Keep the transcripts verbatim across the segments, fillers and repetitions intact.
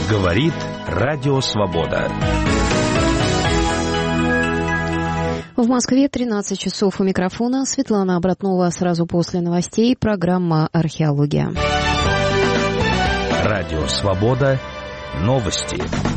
Говорит Радио Свобода. В Москве тринадцать часов. У микрофона Светлана Обратнова. Сразу после новостей программа «Археология». Радио Свобода. Новости.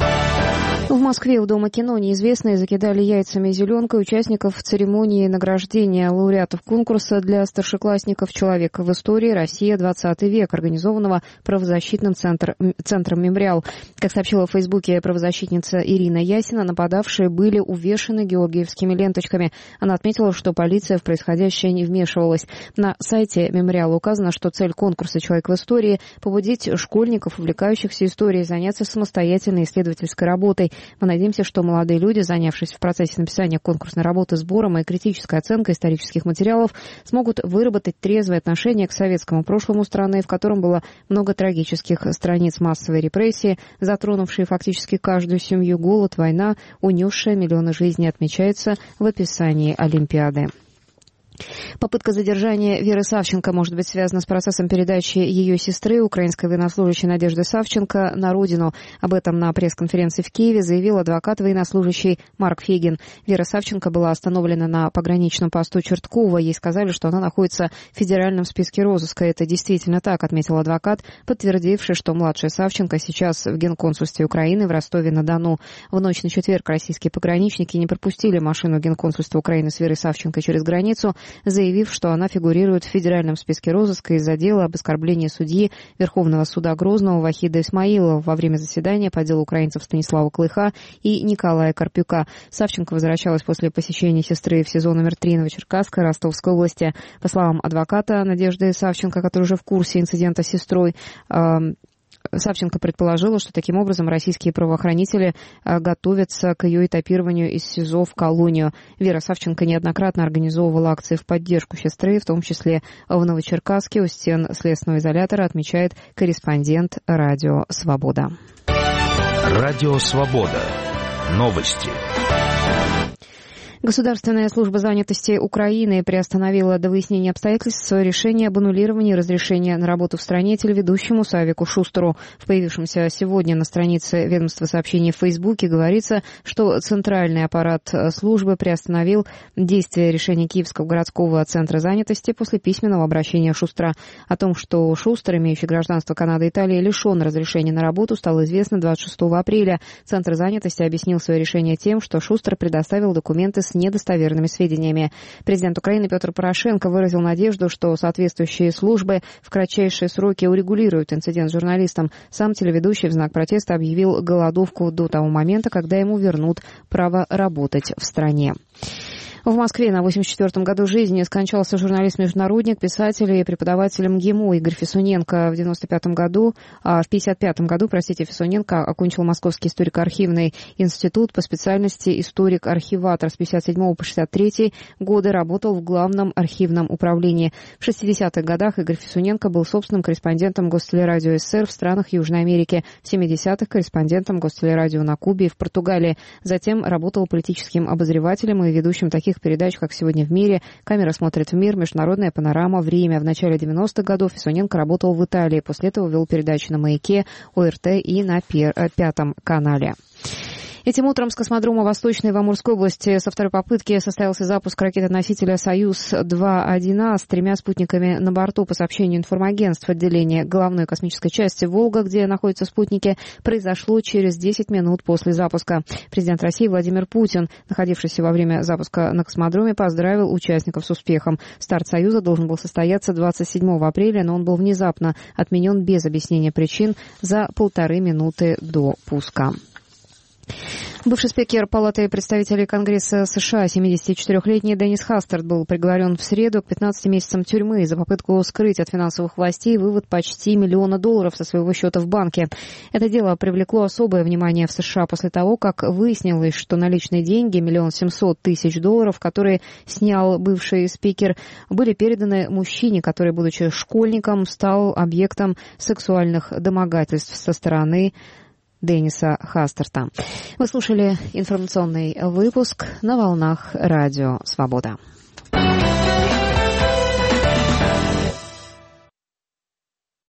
В Москве у Дома кино неизвестные закидали яйцами зеленкой участников церемонии награждения лауреатов конкурса для старшеклассников «Человек в истории. Россия. двадцатый век», организованного правозащитным центр, центром «Мемориал». Как сообщила в Фейсбуке правозащитница Ирина Ясина, нападавшие были увешаны георгиевскими ленточками. Она отметила, что полиция в происходящее не вмешивалась. На сайте «Мемориала» указано, что цель конкурса «Человек в истории» — побудить школьников, увлекающихся историей, заняться самостоятельной исследовательской работой. Мы надеемся, что молодые люди, занявшись в процессе написания конкурсной работы сбором и критической оценкой исторических материалов, смогут выработать трезвое отношение к советскому прошлому страны, в котором было много трагических страниц массовой репрессии, затронувшие фактически каждую семью, голод, война, унесшая миллионы жизней, отмечается в описании Олимпиады. Попытка задержания Веры Савченко может быть связана с процессом передачи ее сестры, украинской военнослужащей Надежды Савченко, на родину. Об этом на пресс-конференции в Киеве заявил адвокат военнослужащий Марк Фегин. Вера Савченко была остановлена на пограничном посту Черткова. Ей сказали, что она находится в федеральном списке розыска. Это действительно так, отметил адвокат, подтвердивший, что младшая Савченко сейчас в Генконсульстве Украины в Ростове-на-Дону. В ночь на четверг российские пограничники не пропустили машину Генконсульства Украины с Верой Савченко через границу, заявив, что она фигурирует в федеральном списке розыска из-за дела об оскорблении судьи Верховного суда Грозного Вахида Исмаилова во время заседания по делу украинцев Станислава Клыха и Николая Карпюка. Савченко возвращалась после посещения сестры в СИЗО номер три Новочеркасска Ростовской области. По словам адвоката Надежды Савченко, который уже в курсе инцидента с сестрой, Савченко предположила, что таким образом российские правоохранители готовятся к ее этапированию из СИЗО в колонию. Вера Савченко неоднократно организовывала акции в поддержку сестры, в том числе в Новочеркасске у стен следственного изолятора, отмечает корреспондент «Радио Свобода». Радио Свобода. Новости. Государственная служба занятости Украины приостановила до выяснения обстоятельств решение об аннулировании разрешения на работу в стране телеведущему Савику Шустеру. В появившемся сегодня на странице ведомства сообщений в Фейсбуке говорится, что центральный аппарат службы приостановил действие решения Киевского городского центра занятости после письменного обращения Шустера. О том, что Шустер, имеющий гражданство Канады и Италии, лишен разрешения на работу, стало известно двадцать шестого апреля. Центр занятости объяснил свое решение тем, что Шустер предоставил документы с недостоверными сведениями. Президент Украины Петр Порошенко выразил надежду, что соответствующие службы в кратчайшие сроки урегулируют инцидент с журналистом. Сам телеведущий в знак протеста объявил голодовку до того момента, когда ему вернут право работать в стране. В Москве на восемьдесят четвёртом году жизни скончался журналист-международник, писатель и преподаватель МГИМО Игорь Фесуненко. В девяносто пятом году, а в пятьдесят пятом году, простите, Фесуненко окончил Московский историко-архивный институт по специальности историк-архиватор. С пятьдесят седьмого по шестьдесят третий годы работал в Главном архивном управлении. В шестидесятых годах Игорь Фесуненко был собственным корреспондентом Гостелерадио СССР в странах Южной Америки. В семидесятых корреспондентом Гостелерадио на Кубе и в Португалии. Затем работал политическим обозревателем и ведущим таких передач, как «Сегодня в мире», «Камера смотрит в мир», «Международная панорама», «Время». В начале девяностых годов Фесуненко работал в Италии. После этого вел передачи на «Маяке», ОРТ и на Пятом канале. Этим утром с космодрома Восточной в Амурской области со второй попытки состоялся запуск ракеты-носителя «Союз-два один А» с тремя спутниками на борту. По сообщению информагентств, отделение головной космической части «Волга», где находятся спутники, произошло через десять минут после запуска. Президент России Владимир Путин, находившийся во время запуска на космодроме, поздравил участников с успехом. Старт «Союза» должен был состояться двадцать седьмого апреля, но он был внезапно отменен без объяснения причин за полторы минуты до пуска. Бывший спикер Палаты представителей Конгресса США, семидесятичетырёхлетний Деннис Хастерд, был приговорен в среду к пятнадцати месяцам тюрьмы за попытку скрыть от финансовых властей вывод почти миллиона долларов со своего счета в банке. Это дело привлекло особое внимание в США после того, как выяснилось, что наличные деньги, миллион семьсот тысяч долларов, которые снял бывший спикер, были переданы мужчине, который, будучи школьником, стал объектом сексуальных домогательств со стороны Денниса Хастерта. Вы слушали информационный выпуск на волнах Радио Свобода.